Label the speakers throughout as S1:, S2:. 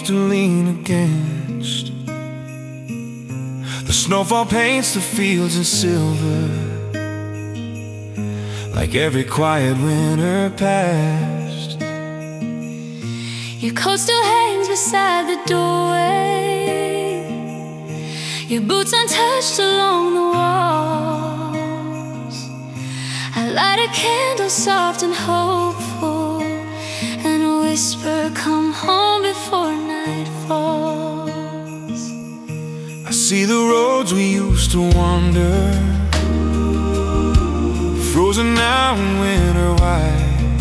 S1: used to lean against. The snowfall paints the fields in silver, like every quiet winter past.
S2: Your coat still hangs beside the doorway, your boots untouched along the walls. I light a candle soft and hopeful, and a whisper, come home before night falls.
S1: I see the roads we used to wander, frozen now in winter white.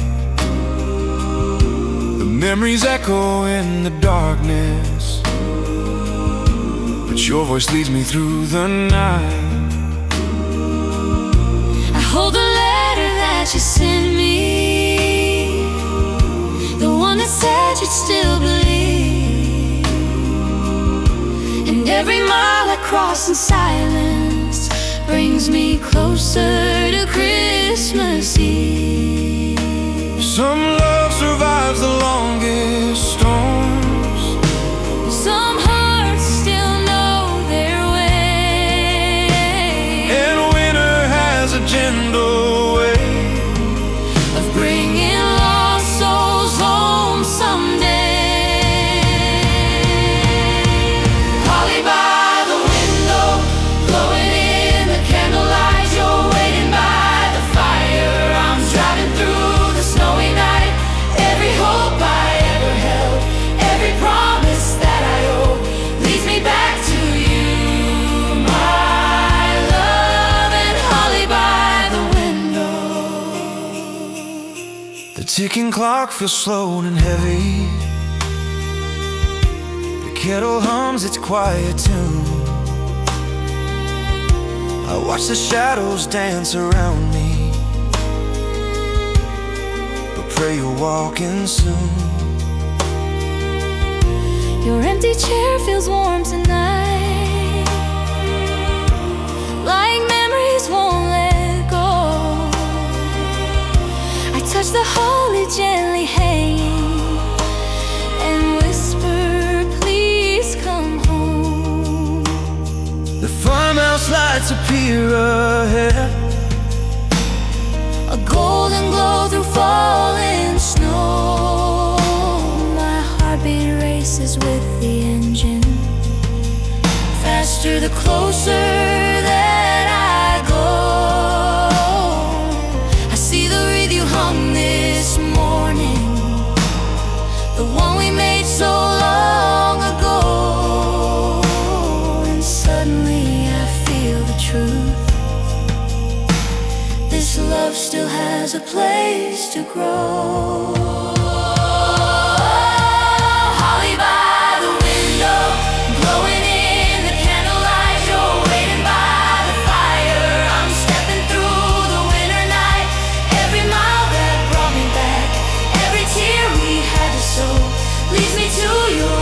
S1: The memories echo in the darkness, but your voice leads me through the night.
S2: I hold the letter that you sent me, the one that said you'd still believe. And every mile I cross in silence brings me closer to Christmas Eve.
S1: Some love survives the longest storms,
S2: some hearts still know their way,
S1: and winter has a gentle way
S2: of bringing lost souls home someday. Holly by the window, glowing in the candlelight. You're waiting by the fire. I'm driving through the snowy night. Every hope I ever held, every promise that I owe, leads me back to you, my love. And holly by the window.
S1: The ticking clock feels slow and heavy, the kettle hums its quiet tune. I watch the shadows dance around me, but pray you're walking soon.
S2: Your empty chair feels warm tonight, like memories won't let go. I touch the holly gently hanging and whisper, please come home.
S1: The farmhouse lights appear ahead,
S2: A golden glow through falling snow. My heartbeat races with the engine, faster the closer that I go. I see the wreath you hung this morning, the one we made so long ago. And suddenly I feel the truth, this love still has a place to grow. Holly by the window, glowing in the candlelight. You're waiting by the fire. I'm stepping through the winter night. Every mile that brought me back, every tear we had to sow, leads me to your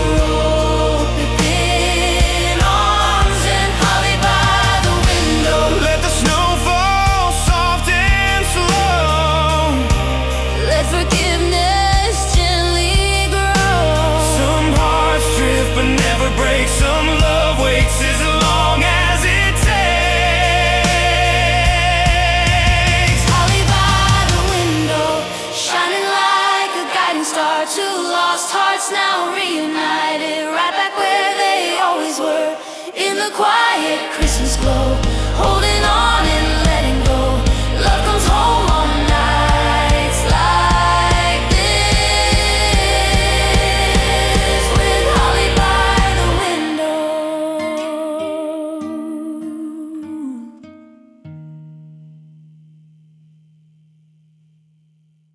S2: open arms. And holly by the window,
S1: let the snow fall soft and slow.
S2: let forgiveness gently grow.
S1: Some hearts drift but never break, some love waits as long as it takes.
S2: Holly by the window, shining like a guiding star. Two lost hearts now reunited, right back where they always were, in the quiet Christmas glow.